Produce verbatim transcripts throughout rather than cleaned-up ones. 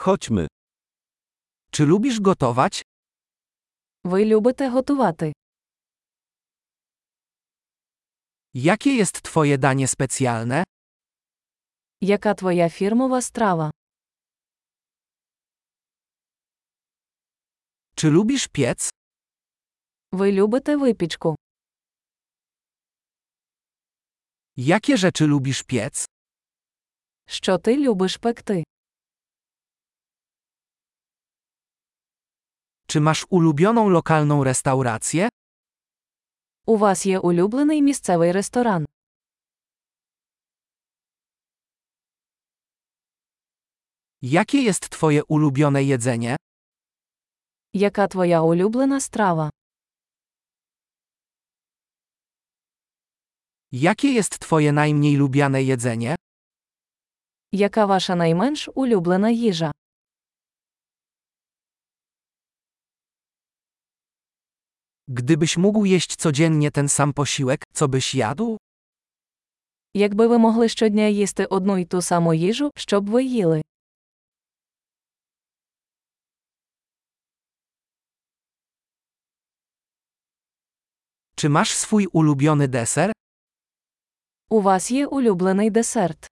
Chodźmy. Czy lubisz gotować? Ви любите готувати? Jakie jest twoje danie specjalne? Яка твоя фірмова страва? Czy lubisz piec? Ви любите випічку? Jakie rzeczy lubisz piec? Що ти любиш пекти? Czy masz ulubioną lokalną restaurację? У вас є улюблений місцевий ресторан? Jakie jest twoje ulubione jedzenie? Яка твоя улюблена страва? Jakie jest twoje najmniej lubiane jedzenie? Яка ваша найменш улюблена їжа? Gdybyś mógł jeść codziennie ten sam posiłek, co byś jadł? Якби ви могли щодня їсти одну й ту саму їжу, що б ви їли? Czy masz swój ulubiony deser? У вас є улюблений десерт?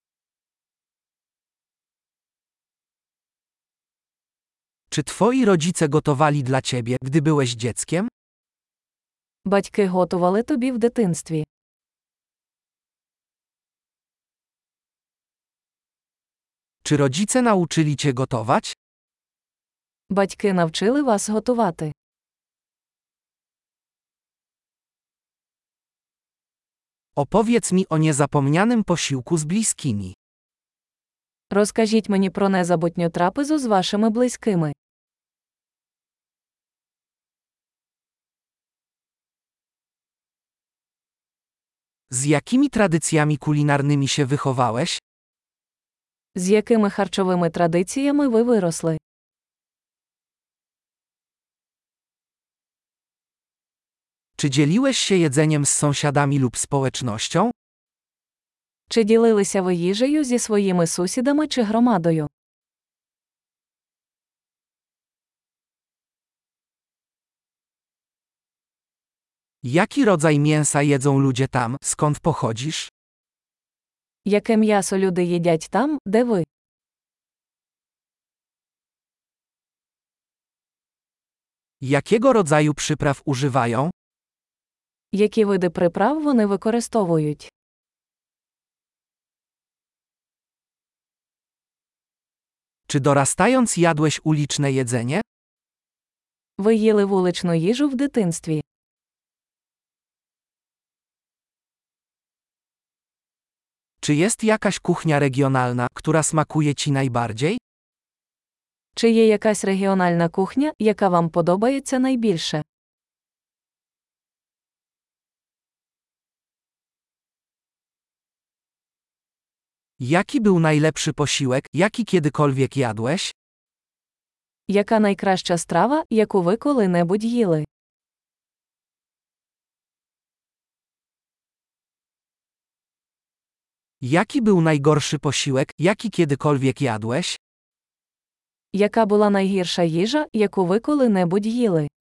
Czy twoi rodzice gotowali dla ciebie, gdy byłeś dzieckiem? Батьки готували тобі в дитинстві. Czy rodzice nauczyli cię gotować? Батьки навчили вас готувати. Opowiedz mi o niezapomnianym posiłku z bliskimi. Розкажіть мені про незабутню трапезу з вашими близькими. Z jakimi tradycjami kulinarnymi się wychowałeś? З якими харчовими традиціями ви виросли? Czy dzieliłeś się jedzeniem z sąsiadami lub społecznością? Чи ділилися ви їжею зі своїми сусідами чи громадою? Jaki rodzaj mięsa jedzą ludzie tam, skąd pochodzisz? Яке м'ясо люди їдять там, де ви? Jakiego rodzaju przypraw używają? Які види приправ вони використовують? Czy dorastając jadłeś uliczne jedzenie? Ви їли вуличну їжу в дитинстві? Czy jest jakaś kuchnia regionalna, która smakuje ci najbardziej? Чи є якась регіональна кухня, яка вам подобається найбільше? Jaki był najlepszy posiłek, jaki kiedykolwiek jadłeś? Яка найкраща страва, яку ви коли-небудь їли? Jaki był najgorszy posiłek, jaki kiedykolwiek jadłeś? Яка була найгірша їжа, яку ви коли-небудь їли?